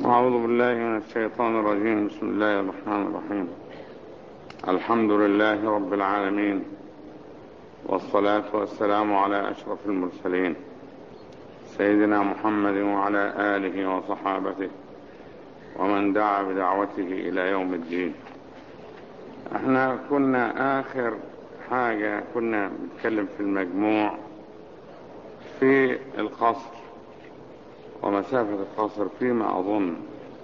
أعوذ بالله من الشيطان الرجيم. بسم الله الرحمن الرحيم. الحمد لله رب العالمين، والصلاة والسلام على أشرف المرسلين سيدنا محمد وعلى آله وصحابته ومن دعا بدعوته إلى يوم الدين. احنا كنا آخر حاجة كنا بنتكلم في المجموع في القصر ومسافة القصر فيما أظن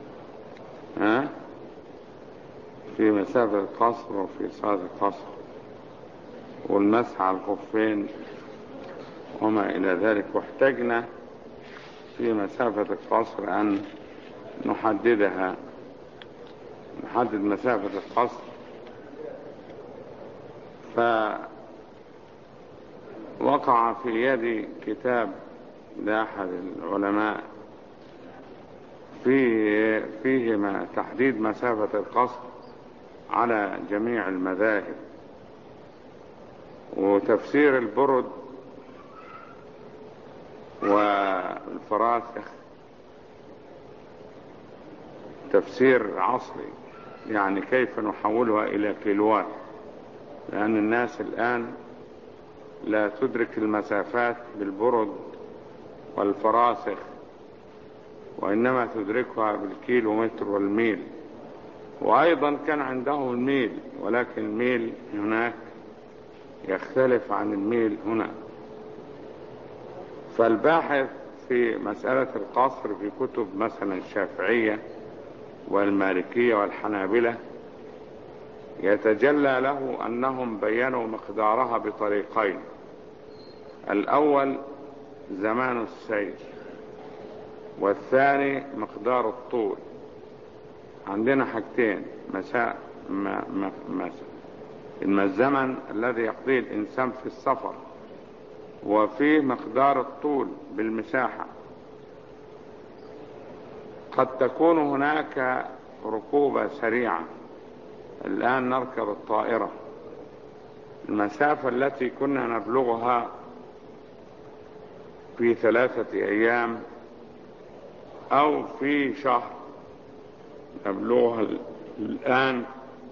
في مسافة القصر وفي صلاة القصر والمسح على الخفين وما إلى ذلك. واحتجنا في مسافة القصر أن نحدد مسافة القصر، فوقع في يدي كتاب لأحد العلماء فيه تحديد مسافة القصر على جميع المذاهب، وتفسير البرد والفراسخ تفسير عصري، يعني كيف نحولها إلى كيلوات، لأن الناس الآن لا تدرك المسافات بالبرد والفراسخ، وإنما تدركها بالكيلومتر والميل. وأيضا كان عندهم الميل، ولكن الميل هناك يختلف عن الميل هنا. فالباحث في مسألة القصر في كتب مثلا الشافعية والمالكية والحنابلة يتجلى له أنهم بيّنوا مقدارها بطريقين: الأول زمان السير، والثاني مقدار الطول. عندنا حاجتين: الزمن الذي يقضيه الإنسان في السفر، وفيه مقدار الطول بالمساحة. قد تكون هناك ركوبة سريعة، الآن نركب الطائرة، المسافة التي كنا نبلغها في 3 أيام أو في شهر نبلغها الآن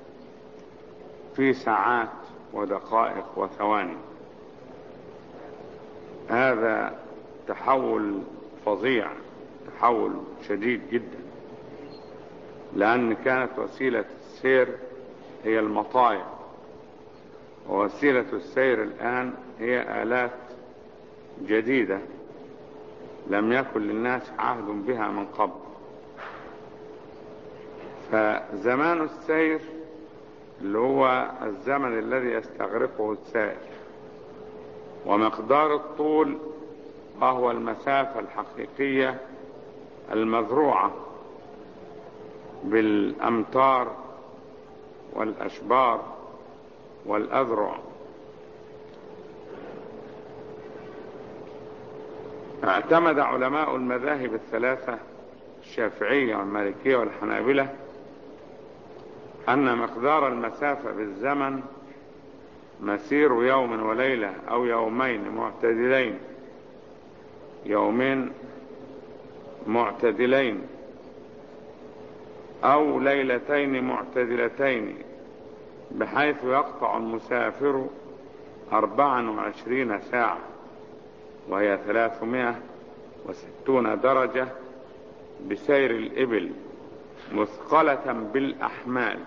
في ساعات ودقائق وثواني. هذا تحول فظيع، تحول شديد جدا، لأن كانت وسيلة السير هي المطايا، ووسيلة السير الآن هي آلات جديدة لم يكن للناس عهد بها من قبل. فزمان السير اللي هو الزمن الذي يستغرقه السائر، ومقدار الطول وهو المسافة الحقيقية المذروعة بالأمتار والأشبار والأذرع. اعتمد علماء المذاهب الثلاثة الشافعية والمالكية والحنابلة أن مقدار المسافة بالزمن مسير يوم وليلة أو يومين معتدلين، يومين معتدلين أو ليلتين معتدلتين، بحيث يقطع المسافر 24 ساعة، وهي 360 درجة، بسير الإبل مثقلة بالأحمال.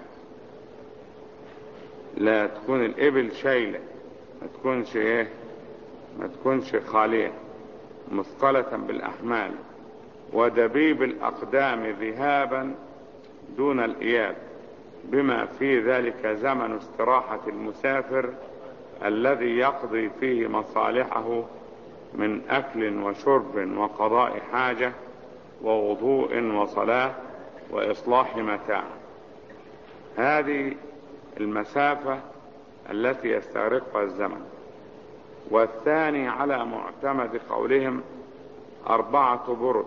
لا تكون الإبل شايلة، ما تكونش خالية، مثقلة بالأحمال، ودبيب الأقدام ذهابا دون الإياب، بما في ذلك زمن استراحة المسافر الذي يقضي فيه مصالحه من أكل وشرب وقضاء حاجة ووضوء وصلاة وإصلاح متاع. هذه المسافة التي يستغرقها الزمن. والثاني على معتمد قولهم 4 برد،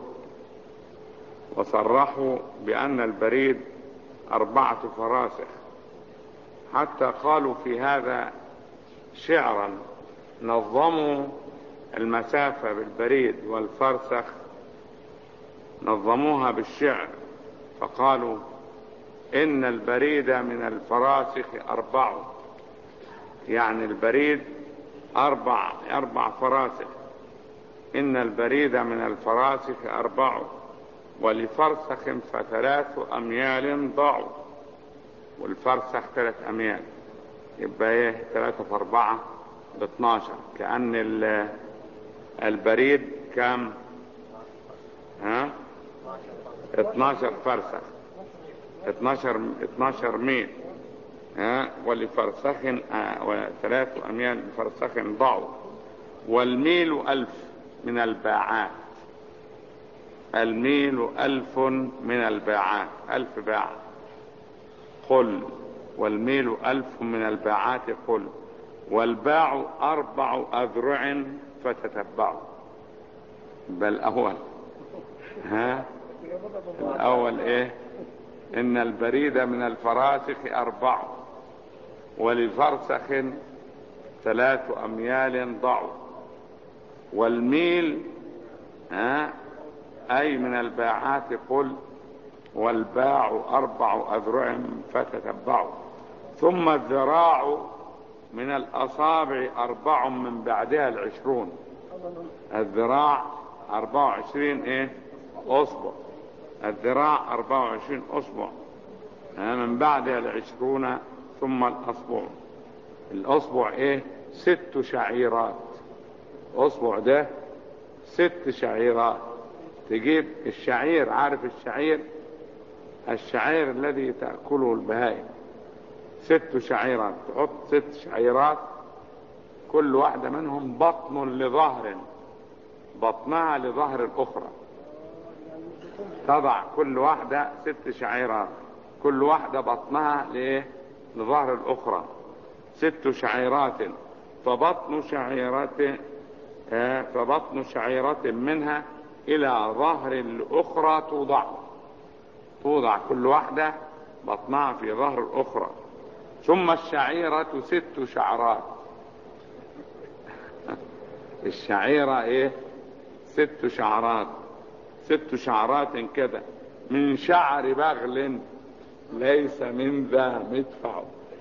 وصرحوا بأن البريد 4 فراسخ، حتى قالوا في هذا شعرا: نظموا المسافة بالبريد والفرسخ، نظموها بالشعر فقالوا إن البريد من الفراسخ 4، يعني البريد أربع فراسخ. إن البريد من الفراسخ 4 ولفرسخ ف3 أميال ضعوا، والفرسخ 3 أميال، يبقى ايه 3 في 4 ب12. كأن البريد كام؟ 12 فرسخ، 12 ميل. ولفرسخ 3 أميال بفرسخ ضعوا. والميل 1000 من الباعات، الميل 1000 من الباعات، 1000 باع قل، والميل 1000 من الباعات قل. والباع 4 أذرع فتتبعوا. بل أول الأول إيه؟ إن البريد من الفراسخ 4 ولفرسخ 3 أميال ضعوا. والميل أي من الباعات قل، والباع 4 أذرع فتتبعوا. ثم الذراع من الأصابع 4 من بعدها 20. الذراع 24 إيه؟ أصبع. الذراع 24 أصبع من بعدها 20. ثم الأصبع، الأصبع إيه؟ 6 شعيرات. أصبع ده 6 شعيرات. تجيب الشعير، عارف الشعير؟ الشعير الذي تأكله البهائم 6 شعيرات. تحط 6 شعيرات، كل واحدة منهم بطن لظهر، بطنها لظهر الأخرى. تضع كل واحدة 6 شعيرات، كل واحدة بطنها لظهر الأخرى. 6 شعيرات. فبطن شعيرة منها إلى ظهر الأخرى توضع كل واحدة بطنها في ظهر الأخرى. ثم الشعيرة 6 شعرات. الشعيرة إيه؟ 6 شعرات، 6 شعرات كده من شعر بغل ليس من ذا مدفع.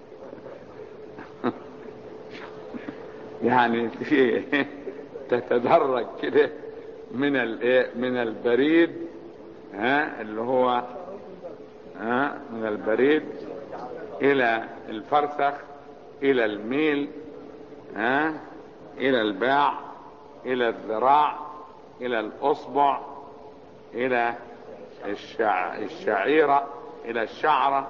يعني تتدرج كده من البريد، اللي هو من البريد الى الفرسخ، الى الميل، الى الباع، الى الذراع، الى الاصبع، الى الشعيرة، الى الشعرة.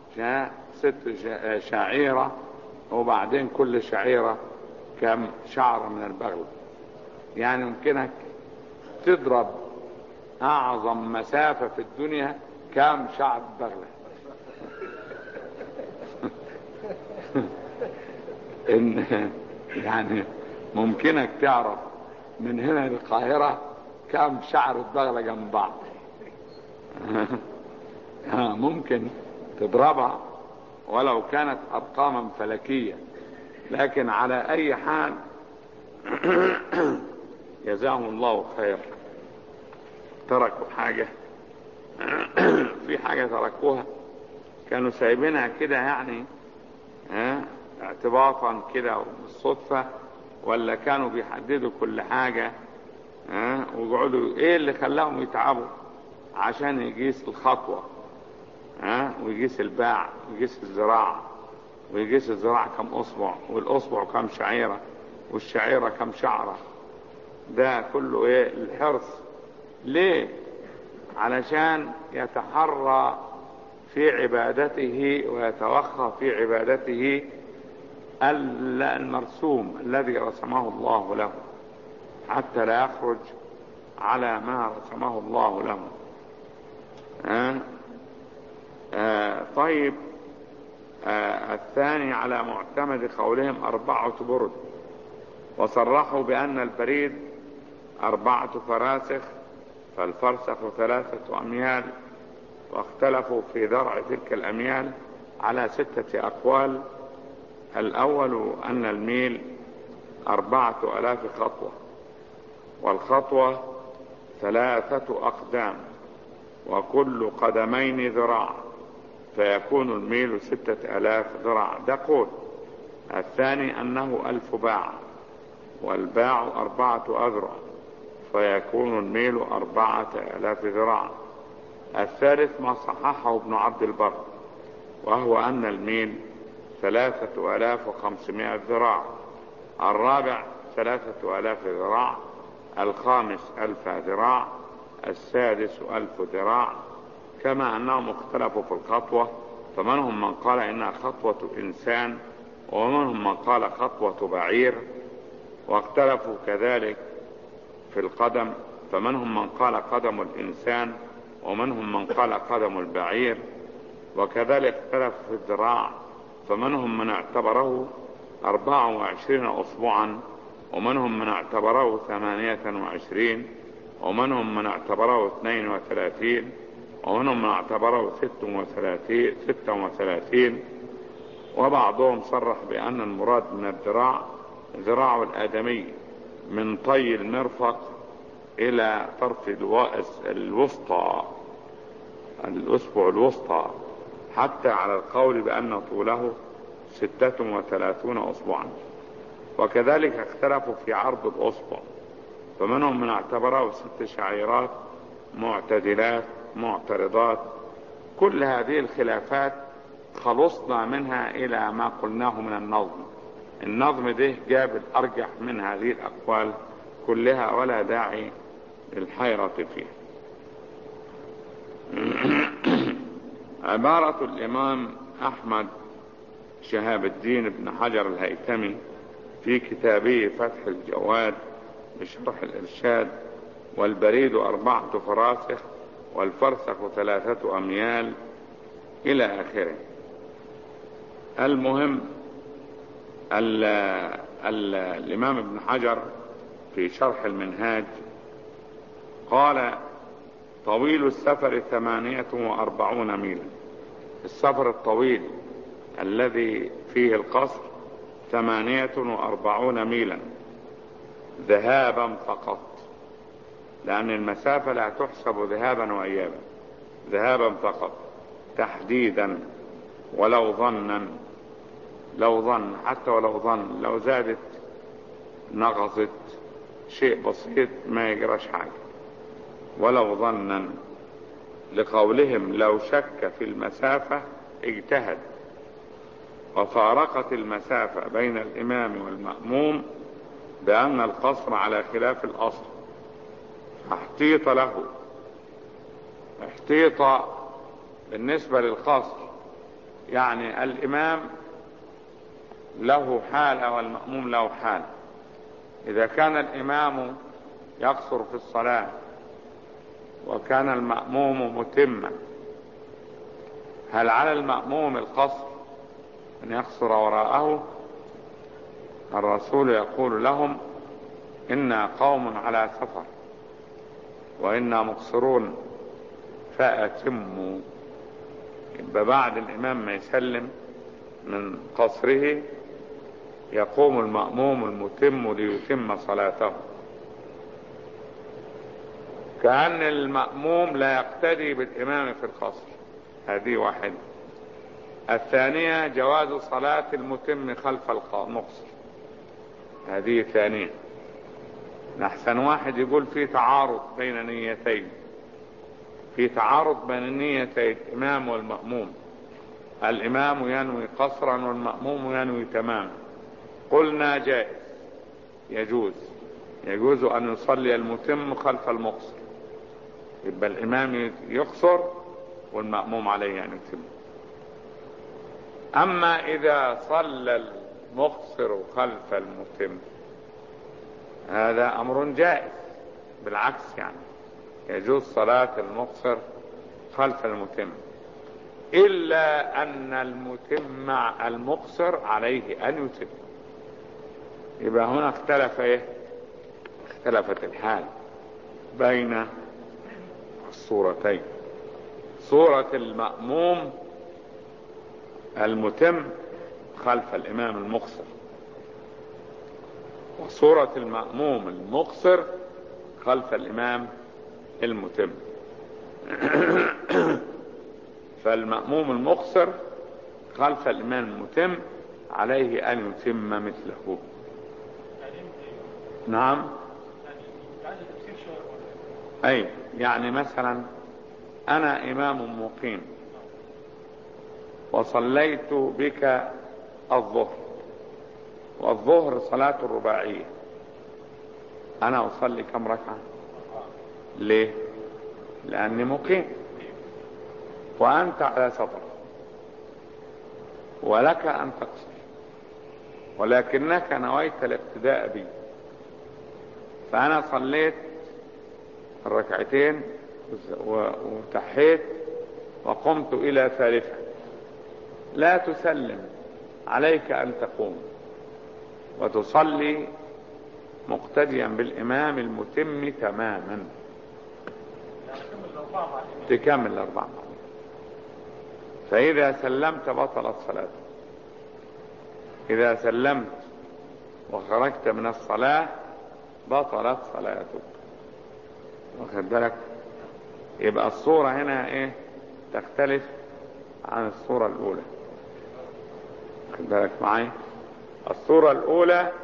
6 شعيرة. وبعدين كل شعيرة كم شعرة من البغل. يعني يمكنك تضرب اعظم مسافة في الدنيا كم شعر بغلة. يعني ممكنك تعرف من هنا للقاهرة كم شعر بغلة جنب بعض. ممكن تضربها ولو كانت ارقاما فلكية. لكن على اي حال جزاهم الله خير. تركوا حاجة في حاجة تركوها كانوا سايبينها كده، يعني اعتباطا كده بالصدفة، ولا كانوا بيحددوا كل حاجة ويقعدوا ايه اللي خلاهم يتعبوا عشان يقيس الخطوة، ويقيس الباع، ويقيس الزراع، ويقيس الزراع كم اصبع، والاصبع كم شعيرة، والشعيرة كم شعرة. ده كله ايه؟ الحرص. ليه؟ علشان يتحرى في عبادته ويتوخى في عبادته المرسوم الذي رسمه الله له، حتى لا يخرج على ما رسمه الله له. طيب. الثاني على معتمد قولهم 4 برد، وصرحوا بأن البريد 4 فراسخ، فالفرسخ 3 أميال. واختلفوا في ذرع تلك الأميال على 6 أقوال. الأول أن الميل 4000 خطوة، والخطوة 3 أقدام، وكل قدمين ذراع، فيكون الميل 6000 ذراع. ده قول. الثاني أنه 1000 باع، والباع 4 أذرع، فيكون الميل 4000 ذراع. الثالث ما صححه ابن عبد البر، وهو أن الميل 3500 ذراع. الرابع 3000 ذراع. الخامس 1000 ذراع. السادس 1000 ذراع. كما أنهم اختلفوا في الخطوة، فمنهم من قال إنها خطوة إنسان، ومنهم من قال خطوة بعير. واختلفوا كذلك في القدم، فمنهم من قال قدم الإنسان، ومنهم من قال قدم البعير. وكذلك اختلفوا في الذراع، فمنهم من اعتبره 24 أصبعا، ومنهم من اعتبره 28، ومنهم من اعتبره 32، ومنهم من اعتبره 36. وبعضهم صرح بأن المراد من الذراع ذراع الآدمي من طي المرفق إلى طرف الوسطى، الأسبوع الوسطى، حتى على القول بأن طوله 36 أصبعا. وكذلك اختلفوا في عرض الأصبع، فمنهم من اعتبره 6 شعيرات معتدلات معترضات. كل هذه الخلافات خلصنا منها إلى ما قلناه من النظم. النظم ده جاب الأرجح من هذه الأقوال كلها، ولا داعي للحيرة فيها. عبارة الإمام أحمد شهاب الدين بن حجر الهيثمي في كتابه فتح الجواد بشرح الإرشاد: والبريد 4 فراسخ، والفرسخ 3 أميال، إلى آخره. المهم الإمام ابن حجر في شرح المنهاج قال: طويل السفر 48 ميلا. السفر الطويل الذي فيه القصر 48 ميلا ذهابا فقط، لأن المسافة لا تحسب ذهابا وإيابا، ذهابا فقط تحديدا. ولو ظنا، حتى ولو ظن، لو زادت نقصت شيء بسيط ما يجراش حاجة. ولو ظنا، لقولهم لو شك في المسافة اجتهد، وفارقت المسافة بين الإمام والمأموم بأن القصر على خلاف الأصل، فاحتيط له. احتيط بالنسبة للقصر يعني الإمام له حالة والمأموم له حالة. إذا كان الإمام يقصر في الصلاة وكان المأموم متما، هل على المأموم القصر أن يقصر وراءه؟ الرسول يقول لهم: إنا قوم على سفر وإنا مقصرون فأتموا. يبقى بعد الإمام ما يسلم من قصره يقوم المأموم المتم ليتم صلاته، كأن المأموم لا يقتدي بالإمام في القصر. هذه واحدة. الثانية جواز صلاة المتم خلف المقصر، هذه ثانية. نحسن واحد يقول في تعارض بين نيتين، في تعارض بين النيتين الإمام والمأموم، الإمام ينوي قصرا والمأموم ينوي تماما. قلنا جائز، يجوز أن يصلي المتم خلف المقصر، يبقى الإمام يقصر والمأموم عليه أن يتم. أما إذا صلى المقصر خلف المتم هذا أمر جائز، بالعكس يعني يجوز صلاة المقصر خلف المتم، إلا أن المتم مع المقصر عليه أن يتم. يبقى هنا اختلفت الحال بين الصورتين: صورة المأموم المتم خلف الإمام المقصر، وصورة المأموم المقصر خلف الإمام المتم. فالمأموم المقصر خلف الإمام المتم عليه أن يتم مثله. نعم. أي يعني مثلا أنا إمام مقيم وصليت بك الظهر، والظهر صلاة الرباعية، أنا أصلي كم ركعة؟ ليه؟ لأني مقيم وأنت على سفر ولك أن تقصر، ولكنك نويت الاقتداء بي، فأنا صليت الركعتين وتحيت وقمت إلى ثالثة، لا تسلم، عليك أن تقوم وتصلي مقتديا بالإمام المتم تماما، تكمل الأربعة. فإذا سلمت بطلت صلاتك، إذا سلمت وخرجت من الصلاة بطلت صلاتك. واخد بالك؟ يبقى الصورة هنا ايه؟ تختلف عن الصورة الأولى. واخد بالك معايا؟ الصورة الأولى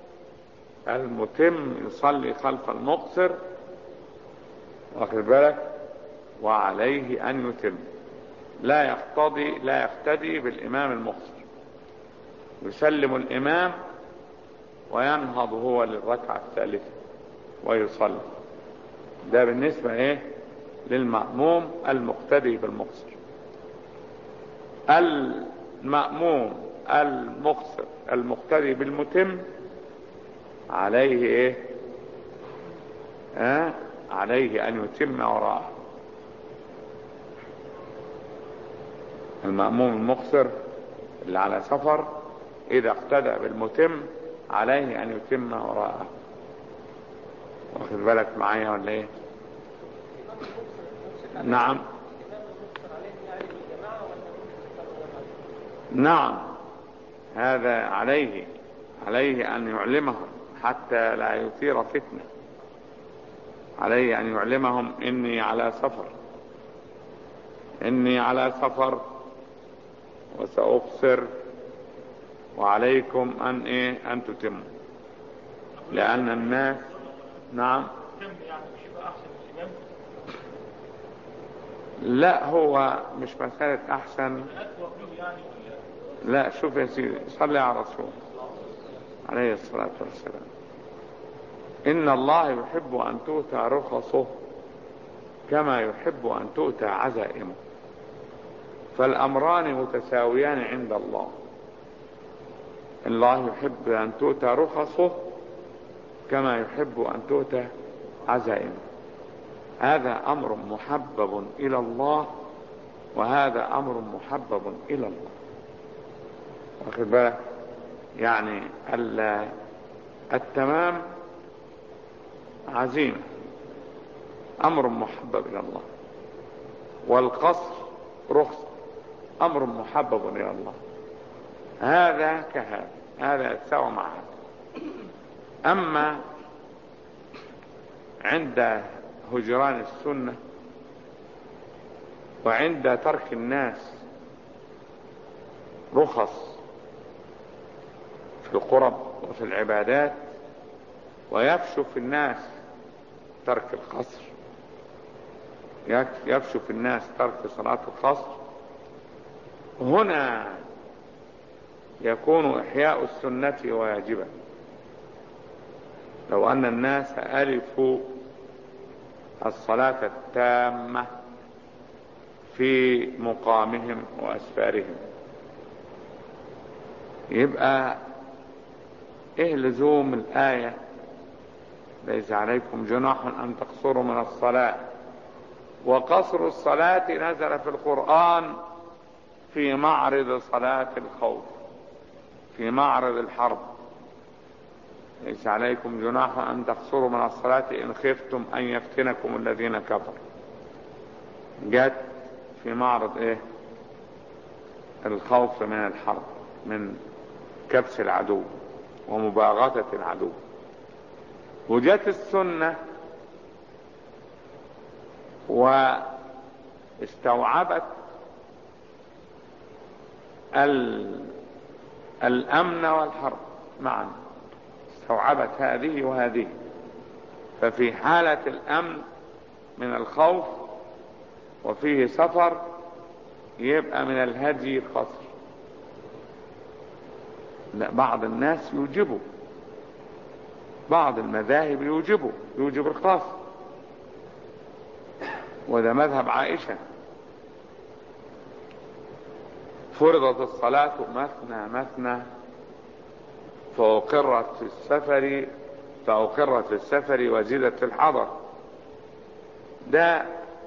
المتم يصلي خلف المقصر، واخد بالك، وعليه أن يتم، لا يقتدي بالإمام المقصر، يسلم الإمام وينهض هو للركعة الثالثة ويصلي. ده بالنسبة ايه؟ للمأموم المقتدي بالمقصر. المأموم المقصر المقتدي بالمتم عليه ايه؟ عليه ان يتم وراءه. المأموم المقصر اللي على سفر اذا اقتدى بالمتم عليه ان يتم وراءه. واخد بالك معايا ولا ايه؟ نعم. نعم، هذا عليه أن يعلمهم حتى لا يثير فتنة، عليه أن يعلمهم إني على سفر وسأقصر، وعليكم أن تتموا، لأن الناس. نعم. لا، هو مش مسألة أحسن. لا، شوف يا سيدي، صلي على الرسول عليه الصلاة والسلام. إن الله يحب أن تؤتى رخصه كما يحب أن تؤتى عزائمه، فالأمران متساويان عند الله. الله يحب أن تؤتى رخصه كما يحب أن تؤتى عزائمه. هذا أمر محبب إلى الله، وهذا أمر محبب إلى الله. واخد بالك؟ يعني التمام عزيمة، أمر محبب إلى الله، والقصر رخصة، أمر محبب إلى الله. هذا كهذا، هذا يتساوى مع هذا. أما عند هجران السنة وعند ترك الناس رخص في القرب وفي العبادات، ويفشو في الناس ترك القصر، يفشو في الناس ترك صلاة القصر، هنا يكون إحياء السنة واجبا. لو أن الناس ألفوا الصلاة التامة في مقامهم وأسفارهم، يبقى إيه لزوم الآية ليس عليكم جناح أن تقصروا من الصلاة؟ وقصر الصلاة نزل في القرآن في معرض صلاة الخوف، في معرض الحرب. ليس عليكم جناح أن تقصروا من الصلاة إن خفتم أن يفتنكم الذين كفروا. جت في معرض إيه؟ الخوف من الحرب، من كبس العدو ومباغتة العدو. وجت السنة استوعبت الأمن والحرب معا، استوعبت هذه وهذه. ففي حالة الأمن من الخوف وفيه سفر يبقى من الهدي القصر. لا، بعض الناس يوجبوا، بعض المذاهب يوجب القصر، وده مذهب عائشة. فرضت الصلاة مثنى مثنى فأقرت في السفر وزيدت في الحضر. ده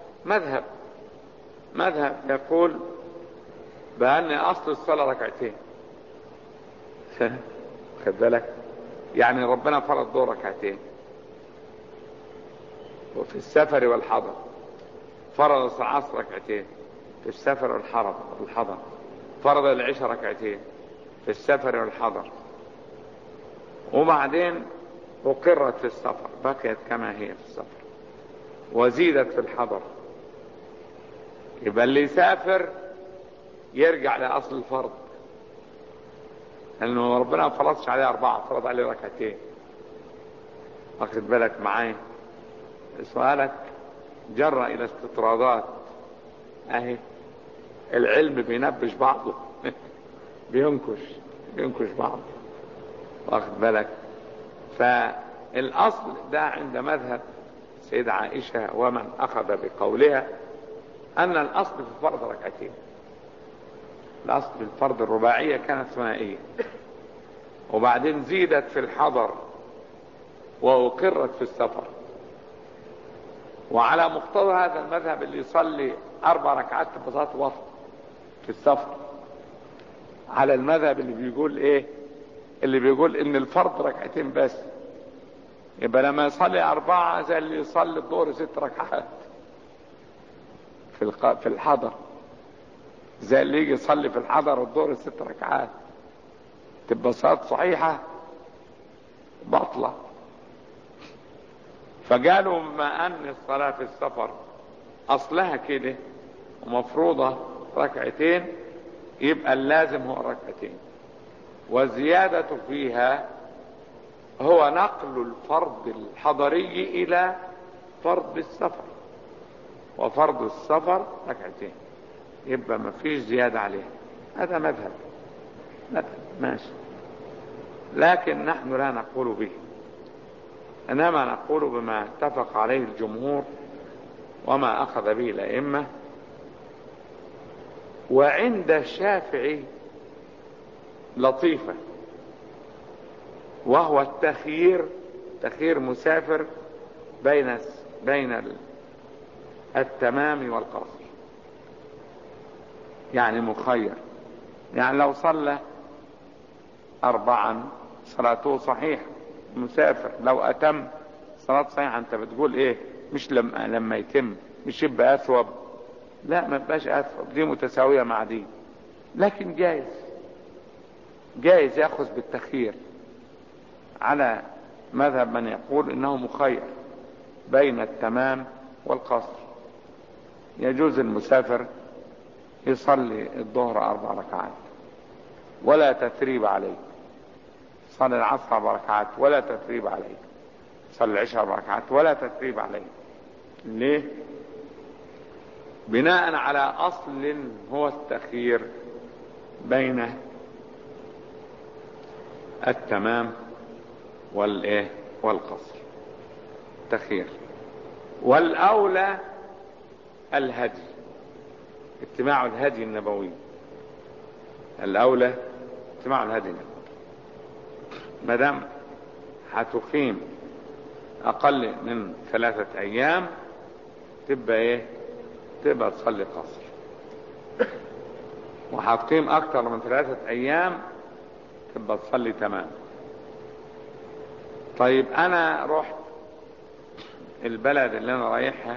مذهب يقول بأن أصل الصلاة ركعتين. خد بالك، يعني ربنا فرض دور ركعتين، وفي السفر والحضر فرض العصر ركعتين في السفر والحضر، فرض العشاء ركعتين في السفر والحضر، وبعدين أقرت في السفر، بقيت كما هي في السفر وزيدت في الحضر. يبقى اللي يسافر يرجع لأصل الفرض، لأنه ربنا ما فرضش عليه 4، فرض عليه ركعتين. واخد بالك معايا؟ سؤالك جرى إلى استطرادات أهي. العلم بينبش بعضه بينكش بعضه، واخد بالك؟ فالأصل ده عند مذهب السيدة عائشة ومن أخذ بقولها أن الأصل في الفرض ركعتين. الأصل في الفرض الرباعية كانت ثنائية، وبعدين زيدت في الحضر وأقرت في السفر. وعلى مقتضى هذا المذهب اللي يصلي 4 ركعات ببساطة وسط في السفر، على المذهب اللي بيقول ايه، اللي بيقول ان الفرض ركعتين بس، يبقى لما يصلي 4 زي اللي يصلي الظهر 6 ركعات في الحضر، زي اللي يجي يصلي في الحضر الظهر 6 ركعات، تبقى صلاة صحيحة بطلة. فقالوا ما ان الصلاة في السفر اصلها كده ومفروضة ركعتين، يبقى اللازم هو ركعتين، والزيادة فيها هو نقل الفرض الحضري الى فرض السفر، وفرض السفر ركعتين، يبقى ما فيش زيادة عليه. هذا مذهب ماشي، لكن نحن لا نقول به، انما نقول بما اتفق عليه الجمهور وما اخذ به الائمة. وعند الشافعي لطيفة، وهو تخيير مسافر بين التمام والقصر، يعني مخير. يعني لو صلى 4 صلاته صحيح مسافر، لو أتم صلاة صحيحة. أنت بتقول إيه؟ مش لما يتم مش يبقى أثوب، لا ما بقاش أثوب، دي متساوية مع دي، لكن جائز يأخذ بالتخيير على مذهب من يقول إنه مخير بين التمام والقصر. يجوز المسافر يصلي الظهر 4 ركعات ولا تثريب عليه، صلي العصر 4 ركعات ولا تثريب عليه، صلي العشاء 4 ركعات ولا تثريب عليه. ليه؟ بناء على أصل هو التخيير بين التمام والقصر، تخيير. والأولى الهدي، اتباع الهدي النبوي، الأولى اتباع الهدي النبوي. ما دام هتقيم أقل من 3 أيام تبقى تبقى تصلي قصر، وهتقيم أكتر من 3 أيام تبقى تصلي تمام. طيب أنا رحت البلد اللي أنا رايحها،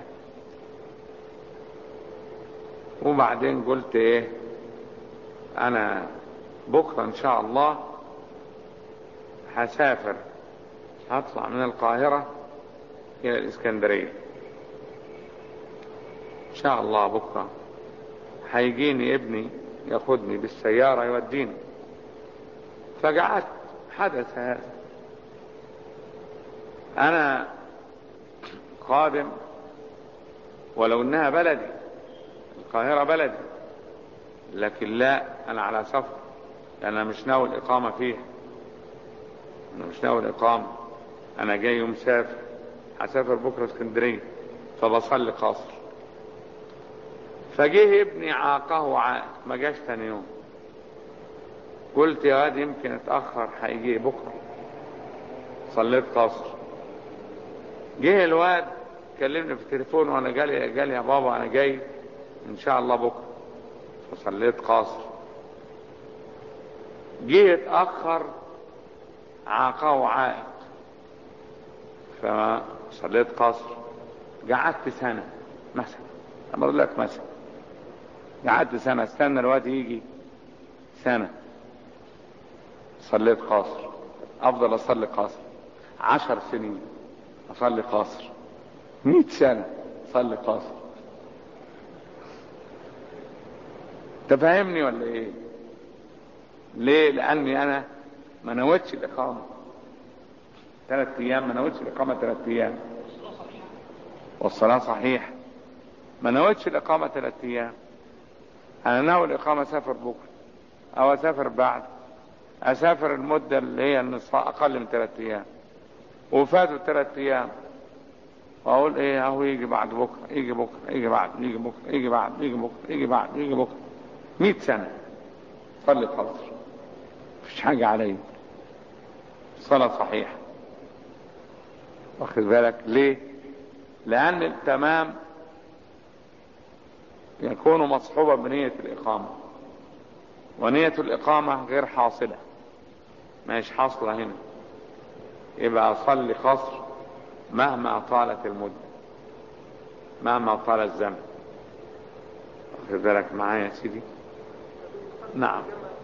وبعدين قلت أنا بكرة إن شاء الله هسافر، هطلع من القاهرة إلى الإسكندرية. شاء الله بكرة هيجيني ابني ياخدني بالسيارة يوديني. فقعدت، حدث هذا، انا قادم ولو انها بلدي، القاهرة بلدي، لكن لا، انا على سفر، لان انا مش ناوي الاقامة فيها، انا مش ناوي الاقامة، انا جاي ومسافر، هسافر بكرة اسكندرية، فبصلي قاصر. فجه ابني عاقه عائق، ما جاش ثاني يوم. قلت يا واد يمكن اتأخر، هيجي بكرة، صليت قاصر. جه الواد كلمني في التليفون وانا قال يا بابا انا جاي ان شاء الله بكرة، فصليت قاصر. جه اتأخر، عاقه عائق، فصليت قاصر. قعدت سنة مثلا، أقول لك مثلا قعدت سنة استنى الواد يجي سنة، صليت قاصر، أفضل أصلي قاصر 10 سنين، أصلي قاصر 100 سنة، أصلي قاصر. تفهمني ولا إيه؟ ليه؟ لأني أنا ما نويتش الإقامة 3 أيام، ما نويتش الإقامة 3 أيام، والصلاة صحيح، ما نويتش الإقامة 3 أيام. أنا ناوي الإقامة، أسافر بكرة أو أسافر بعد، أسافر المدة اللي هي النصف، أقل من 3 أيام، وفاتوا 3 أيام، وأقول إيه أهو يجي بعد بكرة، يجي بكرة، يجي بعد، يجي بكرة، يجي بعد، يجي بكرة، يجي بعد، يجي بكرة، 100 سنة صلي قصر، مفيش حاجة علي، صلاة صحيحة. واخد بالك ليه؟ لأن التمام يكون مصحوبا بنية الإقامة، ونية الإقامة غير حاصلة، مش حاصلة هنا، يبقى أصلي قصر مهما طالت المدة، مهما طال الزمن. واخد بالك معايا يا سيدي؟ نعم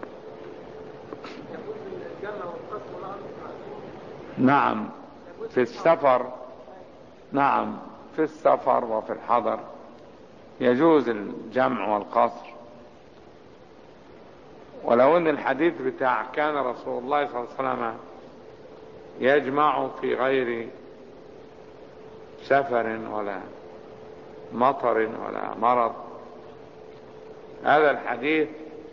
نعم، في السفر، نعم في السفر وفي الحضر يجوز الجمع والقصر. ولو ان الحديث بتاع كان رسول الله صلى الله عليه وسلم يجمع في غير سفر ولا مطر ولا مرض، هذا الحديث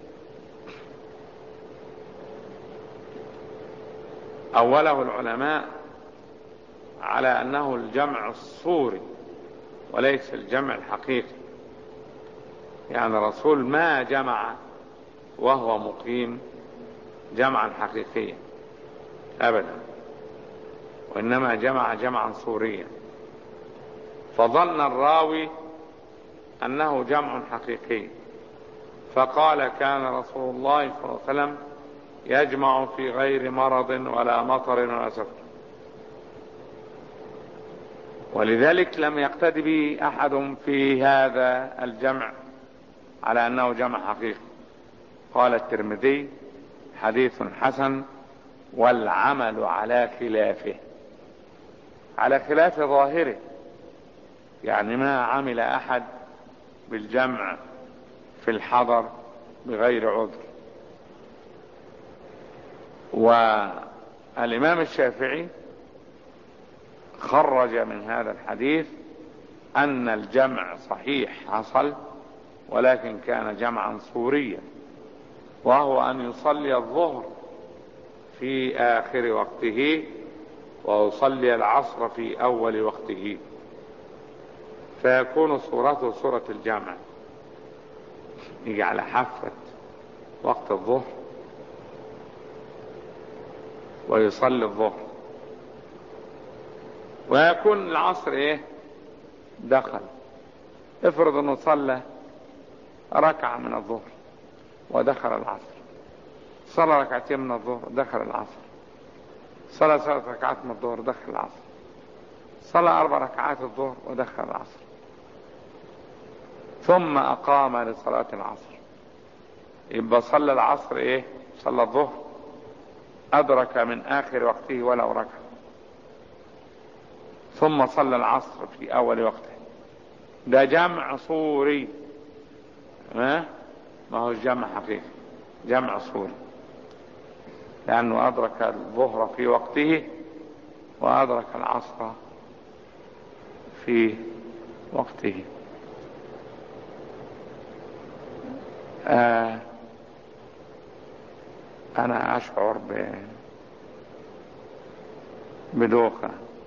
أوله العلماء على أنه الجمع الصوري وليس الجمع الحقيقي، يعني الرسول ما جمع وهو مقيم جمعا حقيقيا أبدا، وإنما جمع جمعا صوريا، فظن الراوي أنه جمع حقيقي، فقال كان رسول الله صلى الله عليه وسلم يجمع في غير مرض ولا مطر ولا سفر، ولذلك لم يقتد به أحد في هذا الجمع على أنه جمع حقيقي. قال الترمذي حديث حسن، والعمل على خلافه، على خلاف ظاهره، يعني ما عمل أحد بالجمع في الحضر بغير عذر. والإمام الشافعي خرج من هذا الحديث أن الجمع صحيح حصل، ولكن كان جمعا صوريا، وهو أن يصلي الظهر في آخر وقته ويصلي العصر في أول وقته، فيكون صورته صورة الجمع، يجي على حافة وقت الظهر ويصلي الظهر، ويكون العصر ايه دخل. افرض انه صلى ركعة من الظهر ودخل العصر، صلى 2 ركعات من الظهر دخل العصر، صلى 3 ركعات من الظهر دخل العصر، صلى 4 ركعات الظهر ودخل العصر، ثم أقام لصلاة العصر، يبقى صلى العصر ايه، صلى الظهر، أدرك من آخر وقته ولو ركعة، ثم صلى العصر في أول وقته، ده جمع صوري، ما هو جمع حقيقي، جمع صوري، لأنه أدرك الظهر في وقته وأدرك العصر في وقته. أنا أشعر بدوخة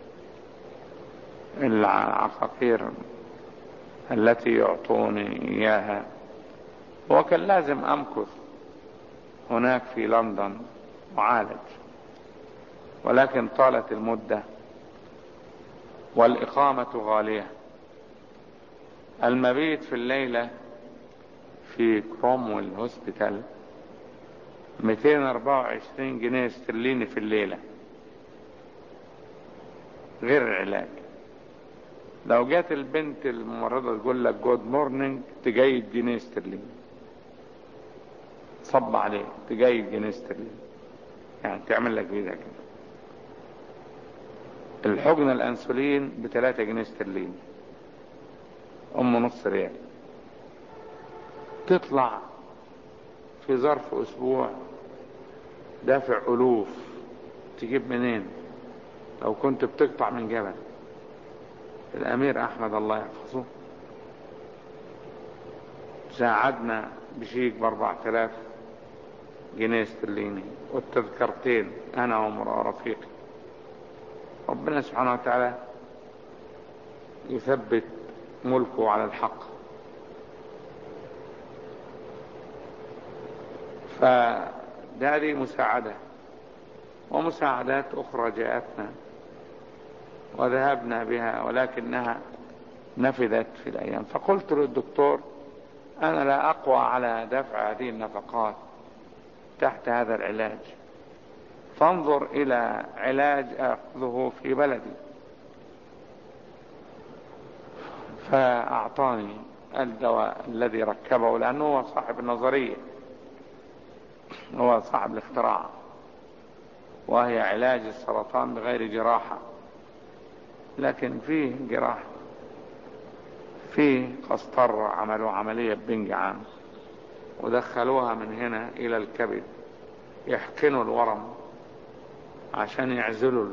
العقاقير التي يعطوني إياها، وكان لازم أمكث هناك في لندن معالج، ولكن طالت المدة والإقامة غالية. المبيت في الليلة في كرومويل هوسبيتال 224 جنيه استرليني في الليلة، غير العلاج. لو جات البنت الممرضة تقول لك جود مورنينج تجيد جنيه استرليني، صب عليه تجيد جنيه استرليني، يعني تعمل لك بيدها كده. الحقنة الأنسولين ب3 جنيه استرليني، نص ريال. تطلع في ظرف أسبوع دافع ألوف، تجيب منين؟ لو كنت بتقطع من جبل. الأمير أحمد الله يحفظه ساعدنا بشيك ب4000 جنيه استرليني والتذكرتين أنا ورفيقي. ربنا سبحانه وتعالى يثبت ملكه على الحق. فهذه مساعدة، ومساعدات أخرى جاءتنا وذهبنا بها ولكنها نفذت في الأيام. فقلت للدكتور أنا لا أقوى على دفع هذه النفقات تحت هذا العلاج، فانظر إلى علاج أخذه في بلدي. فأعطاني الدواء الذي ركبه، لأنه هو صاحب النظرية، هو صاحب الاختراع، وهي علاج السرطان بغير جراحة. لكن فيه جراحة، فيه قسطرة، عملوا عملية بنج عام ودخلوها من هنا إلى الكبد، يحقنوا الورم عشان يعزلوا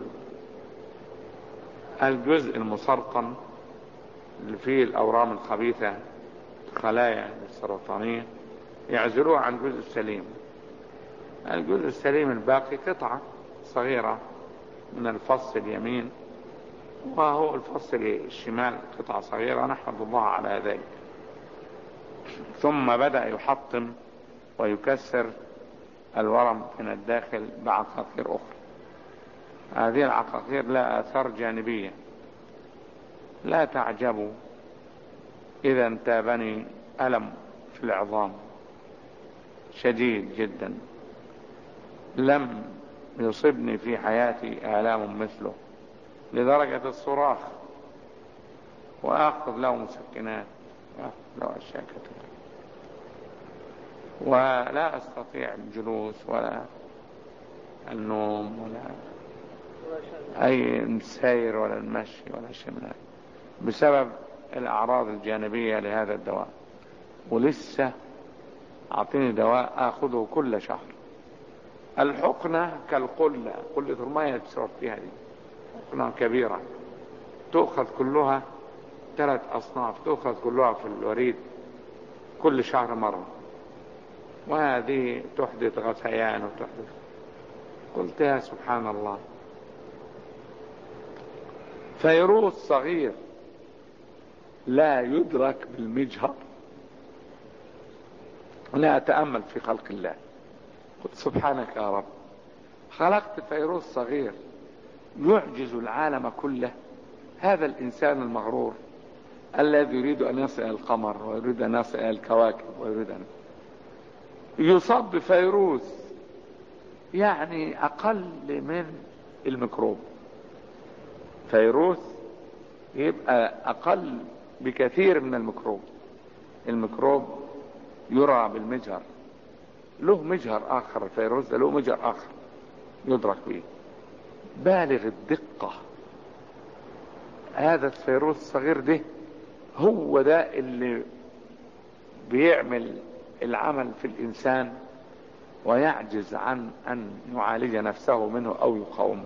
الجزء المسرطن اللي فيه الأورام الخبيثة، الخلايا السرطانية، يعزلوها عن الجزء السليم. الجزء السليم الباقي قطعة صغيرة من الفص اليمين، وهو الفص الشمال قطعة صغيرة، نحمد الله على ذلك. ثم بدأ يحطم ويكسر الورم من الداخل بعقاقير أخرى. هذه العقاقير لها آثار جانبية، لا تعجبوا إذا انتابني ألم في العظام شديد جدا، لم يصبني في حياتي آلام مثله، لدرجة الصراخ، وآخذ له مسكنات، وآخذ له أشياء كثيرة، ولا أستطيع الجلوس ولا النوم ولا أي السير ولا المشي ولا شيء من هذا، بسبب الأعراض الجانبية لهذا الدواء. ولسه أعطيني دواء أخذه كل شهر. الحقنة كالقلة، قلة المية تشرب فيها دي حقنة كبيرة، تؤخذ كلها 3 أصناف، تؤخذ كلها في الوريد كل شهر مرة، وهذه تحدث غثيان وتحدث. قلت يا سبحان الله، فيروس صغير لا يدرك بالمجهر. لا أتأمل في خلق الله، قلت سبحانك يا رب، خلقت فيروس صغير يعجز العالم كله. هذا الإنسان المغرور الذي يريد أن يصل إلى القمر ويريد أن يصل إلى الكواكب ويريد أن يصاب بفيروس يعني أقل من الميكروب. فيروس يبقى أقل بكثير من الميكروب. الميكروب يرى بالمجهر، له مجهر آخر، الفيروس ده له مجهر آخر يدرك به بالغ الدقة. هذا الفيروس الصغير ده هو ده اللي بيعمل العمل في الإنسان ويعجز عن أن يعالج نفسه منه أو يقاومه.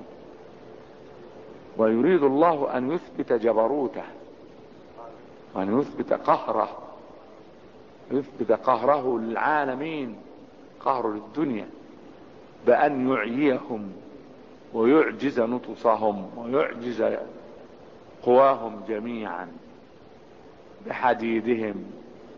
ويريد الله أن يثبت جبروته وأن يثبت قهره، يثبت قهره للعالمين، قهر للدنيا، بأن يعييهم ويعجز نطصهم ويعجز قواهم جميعا بحديدهم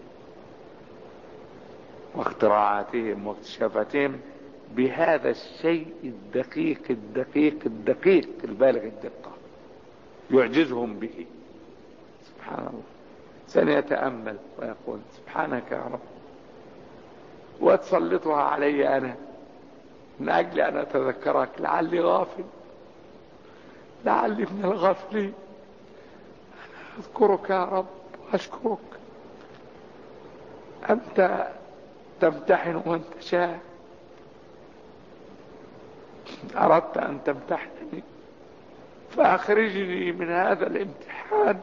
واختراعاتهم واكتشافاتهم بهذا الشيء الدقيق الدقيق الدقيق البالغ الدقة، يعجزهم به. سبحان الله. سنيتأمل ويقول سبحانك يا رب، وتسلطها علي أنا من أجل أن أتذكرك، لعلي غافل، لعلي من الغافلين. أذكرك يا رب وأشكرك. أنت تمتحن من تشاء، أردت أن تمتحنني فأخرجني من هذا الامتحان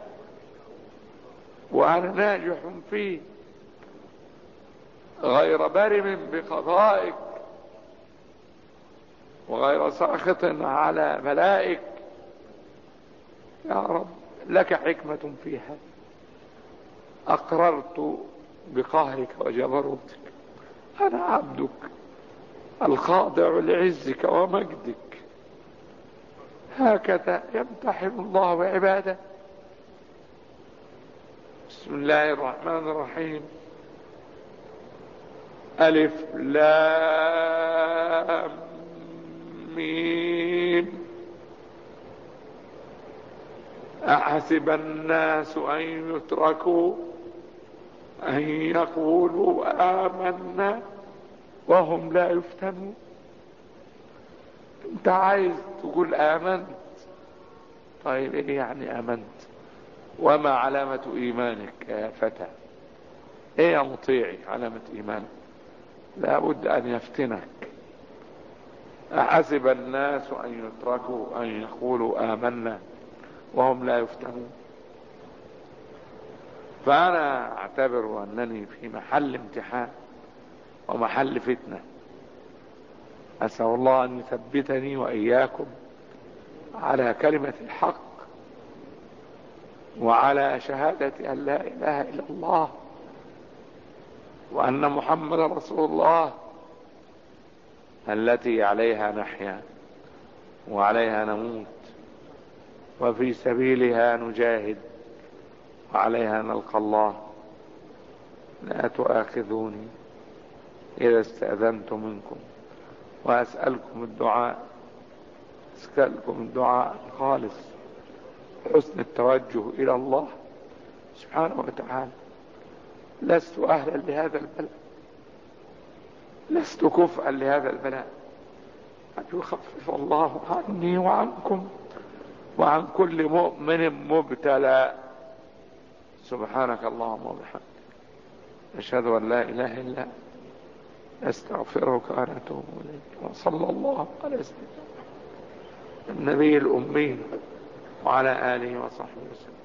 وأنا ناجح فيه، غير برم بقضائك وغير ساخط على ملائك. يا رب لك حكمة فيها. أقررت بقهرك وجبروتك، أنا عبدك الخاضع لعزك ومجدك. هكذا يمتحن الله عباده. بسم الله الرحمن الرحيم. ألف لام ميم. أحسب الناس أن يتركوا أن يقولوا آمنا وهم لا يفتنون. انت عايز تقول آمنت، طيب ايه يعني آمنت؟ وما علامة إيمانك يا فتى؟ ايه يا مطيعي علامة إيمانك؟ لابد أن يفتنك. أحسب الناس أن يتركوا أن يقولوا آمنا وهم لا يفتنون. فأنا أعتبر أنني في محل امتحان ومحل فتنة. أسأل الله أن يثبتني وإياكم على كلمة الحق وعلى شهادة أن لا إله إلا الله وأن محمد رسول الله، التي عليها نحيا وعليها نموت وفي سبيلها نجاهد وعليها نلقى الله. لا تؤاخذوني إذا استأذنت منكم، وأسألكم الدعاء، أسألكم الدعاء الخالص، حسن التوجه إلى الله سبحانه وتعالى. لست أهلا لهذا البلاء، لست كفءا لهذا البلاء. أن يخفف الله عني وعنكم وعن كل مؤمن مبتلى. سبحانك اللهم وبحمدك، أشهد أن لا إله إلا أنت، أستغفرك وأتوب إليك. وصلى الله على سيدنا النبي الأمي وعلى آله وصحبه وسلم.